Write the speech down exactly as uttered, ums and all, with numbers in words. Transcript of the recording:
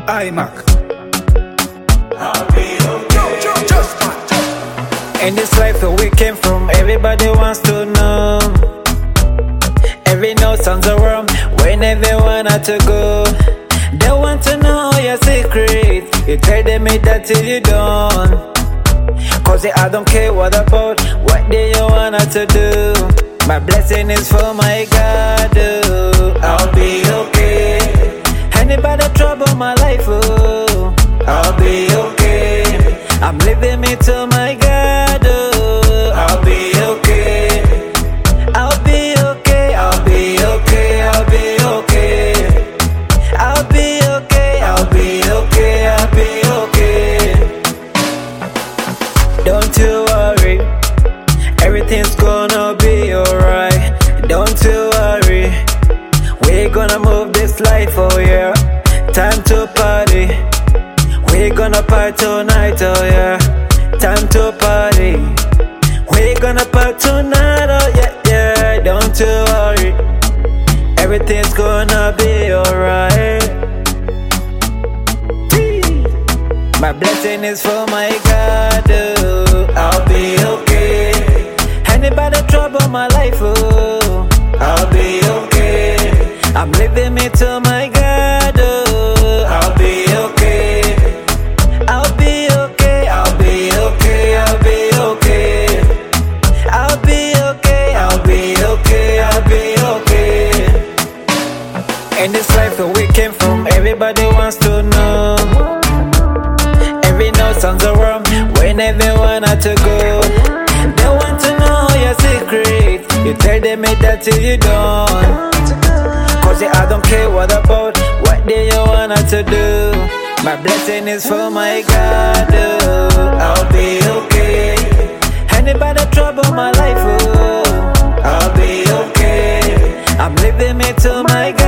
iMac. I'll be okay. In this life where we came from, everybody wants to know. Every note sounds a worm when everyone had to go. They want to know your secret. You tell them it that till you don't. Cause I don't care what about, what do you wanna to do? My blessing is for my God, oh. I'll be okay. Anybody trouble my life, oh, I'll be okay. I'm living me to my God, oh. I'll be okay. I'll be okay, I'll be okay, I'll be okay. I'll be okay, I'll be okay, I'll be okay. Don't you worry, everything's gonna be alright. Don't you worry, we're gonna move this life, oh yeah. Time to party, we're gonna party tonight, oh yeah. Time to party, we're gonna party tonight, oh yeah, yeah. Don't you worry, everything's gonna be alright. My blessing is for my God, oh. I'll be okay. Anybody trouble my life, oh, I'll be okay. I'm living me to my God, oh. I'll be okay. I'll be okay, I'll be okay, I'll be okay. I'll be okay, I'll be okay, I'll be okay. In this life that we came from, everybody wants to know. Every note sounds a worm when everyone had to go. They want to know your secret. You tell them it that till you don't. Cause I don't care what about, what do you wanna to do? My blessing is for my God, oh. I'll be okay. Anybody trouble my life, oh, I'll be okay. I'm living me to my God.